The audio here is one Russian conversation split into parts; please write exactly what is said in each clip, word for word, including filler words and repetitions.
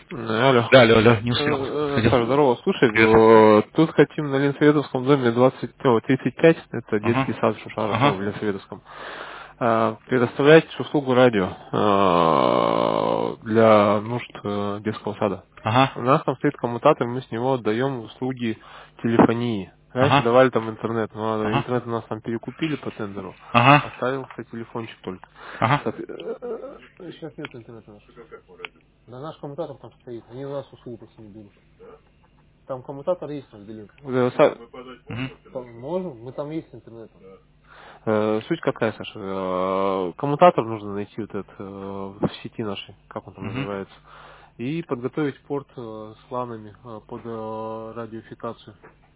Алло. Да, алло, алло, не Э, успел. э, Ходил. Саш, здорово, слушай, Привет. э, тут хотим на Ленсоветовском доме двадцать, о, тридцать пять, это детский Ага. сад в Шушарах, Ага. в Ленсоветовском, э, предоставлять услугу радио э, для нужд э, детского сада. Ага. У нас там стоит коммутатор, мы с него отдаем услуги телефонии. Раньше Ага. давали там интернет, но Ага. интернет у нас там перекупили по тендеру, Ага. оставился телефончик только. Ага. Соотве- э, э, Сейчас нет интернета нашего. Да наш коммутатор там стоит, они у нас услугу просто не берут. Там коммутатор есть на Белинке. Э, Са- Мгм. там можем, мы там есть интернет. Э, Суть какая, Саша? Э, Коммутатор нужно найти вот этот э, в сети нашей, как он там Мгм. называется, и подготовить порт э, с ланами э, под э, радиофикацию.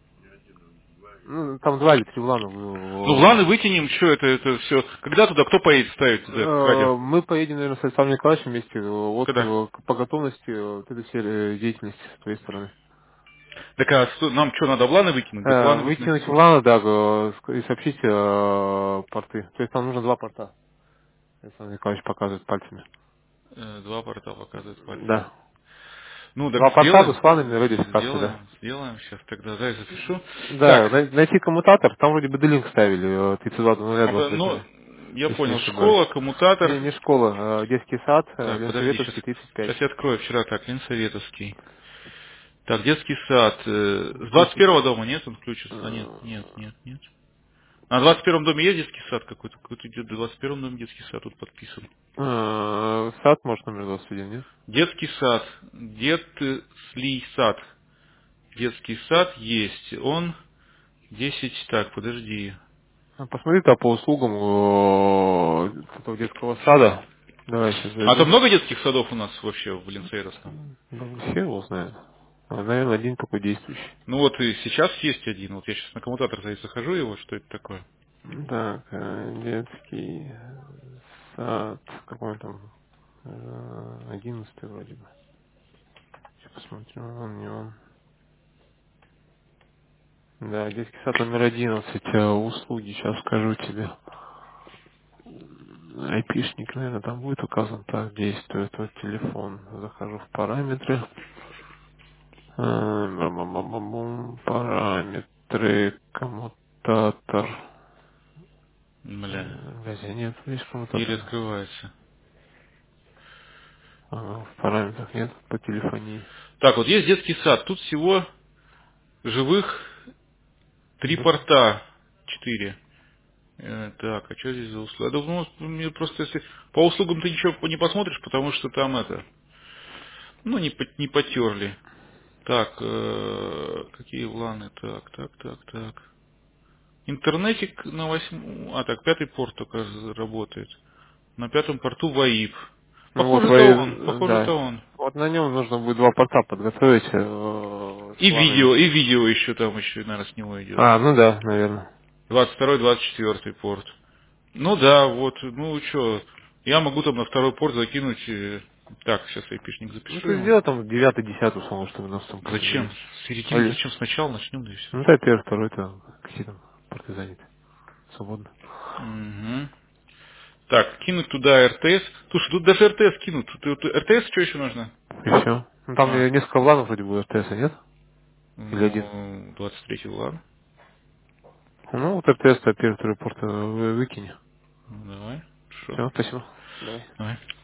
Ну, там два или три лана. Ну, в э, ланы вытянем, что это, это все. Когда туда, кто поедет ставить туда радио? э, Мы поедем, наверное, с Александром Николаевичем вместе. э, Вот Когда? э, по готовности э, вот этой всей э, деятельности с твоей стороны. Так а что, нам что, надо в ланы выкинуть? Так в Э, ланы выкинуть. Выкинуть в лана, да, э, ск- и сообщить э, порты. То есть там нужно два порта. Александр Николаевич показывает пальцами. Э, Два порта показывают пальцами. Да. Ну, так Два порта сделаем. с ланами на радиофикации, да. Сделаем, сделаем. Сейчас тогда, да, я запишу. Да, Так, най- найти коммутатор, там вроде бы D-Link ставили, э, тридцать два ноль а, двадцать ну, восемь, я если не понял, ошибаюсь. школа, коммутатор. Не, не школа, а детский сад, э, Так, подожди, сейчас, Ленсоветовский, тридцать пять. сейчас я открою вчера, так, Ленсоветовский. Так, детский сад. э, С двадцать Десять. первого дома нет, он включится? А, нет, нет, э, нет, нет. А в двадцать первом доме есть детский сад какой-то? Какой-то где- в двадцать первом доме детский сад тут подписан. э, Сад, может, номер двадцать один, нет? Детский сад. Детский сад. Детский сад есть. Он десять. Так, подожди. А посмотри там по услугам э, этого детского сада. Давай сейчас А там зайду. много детских садов у нас вообще в Ленсейровском? Ну, все его знают. А, наверное, один такой действующий. Ну вот и сейчас есть один. Вот я сейчас на коммутатор за- захожу его, что это такое? Так, э, детский сад, какой он там, э, одиннадцатый вроде бы. Сейчас посмотрю, он не он. Да, детский сад номер одиннадцать, э, услуги, сейчас скажу тебе. Айпишник, наверное, там будет указан, так, действует вот телефон. Захожу в параметры. Э, бам-бам-бам-бам, параметры, коммутатор. Бля. Э, Газе нет, видишь, Еле коммутатора. открывается. Ага, в параметрах нет по телефонии. Так, вот есть детский сад. Тут всего живых три Да. порта. Четыре. Э, так, а что здесь за услуга? Я думаю, ну, мне просто если... По услугам ты ничего не посмотришь, потому что там это... Ну, не, по- не потерли. Так, э, какие вланы? Так, так, так, так. Интернетик на восьмом... А, так, пятый порт только работает. На пятом порту ВАИП. Ну вот, Похоже, это он. вы, Похоже, это да. он. Вот на нем нужно будет два порта подготовить э, И с ланами. видео, и видео еще там еще, наверное, с него идет. А, ну да, наверное. двадцать второй, двадцать четвёртый порт. Ну да, вот, ну что, я могу там на второй порт закинуть... э, Так, сейчас я пишник Ну запишу ты ему. сделай там девятый, десятый, условно, чтобы у нас там порты Зачем? были. С середины, Али. зачем сначала начнем, да и все. Ну да, первый, второй, там, какие там порты заняты. Свободно. Угу. Так, кинуть туда РТС. Слушай, тут даже РТС кинут. Тут, тут РТС что еще нужно? И все. Ну там А, э, несколько вланов вроде бы РТС, нет? Или один? ну, двадцать третий, ладно. Ну вот РТС, то первый, второй порт э, вы- выкинь. Ну, давай. Хорошо. Все, спасибо. Давай. Давай.